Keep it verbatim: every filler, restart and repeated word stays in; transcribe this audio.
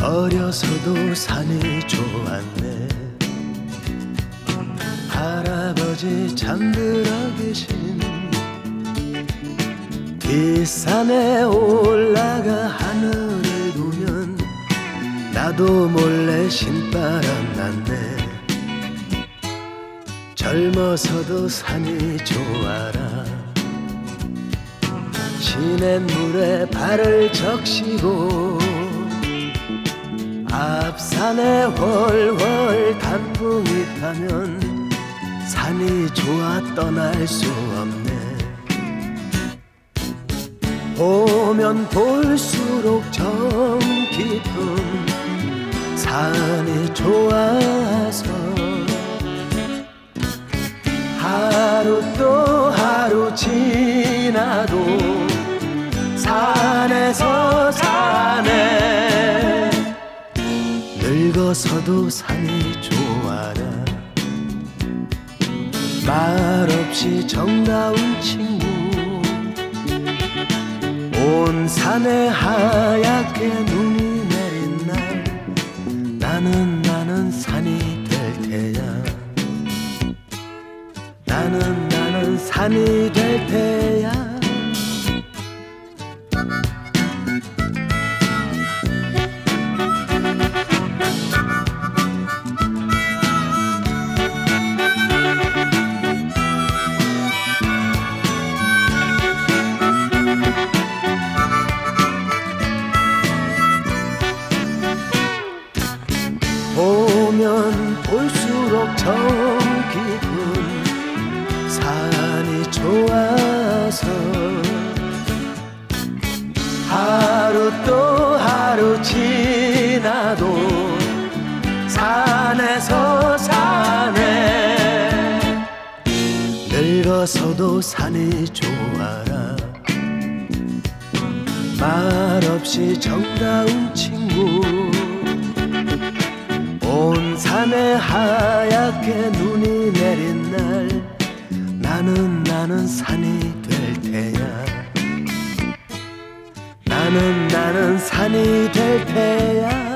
어려서도 산이 좋았네. 할아버지 잠들어 계신 뒷산에 올라가 하늘을 보면 나도 몰래 신바람 났네. 젊어서도 산이 좋아라. 시냇물에 발을 적시고 앞산에 훨훨 단풍이 타면 산이 좋아 떠날 수 없네. 보면 볼수록 정 깊은 산이 좋아서 하루 또 하루 지나도 산에서 사네. 늙어서도 산이 좋아라. 말없이 정다운 친구 온 산에 하얗게 눈이 내린 날 나는 나는 산이 될 테야. 나는 나는 산이 될 테야. 보면 볼수록 정 깊은 산이 좋아서 하루 또 하루 지나도 산에서 사네. 늙어서도 산이 좋아라. 말없이 정다운 친구 온 산에 하얗게 눈이 내린 날 나는 나는 산이 될 테야. 나는 나는 산이 될 테야.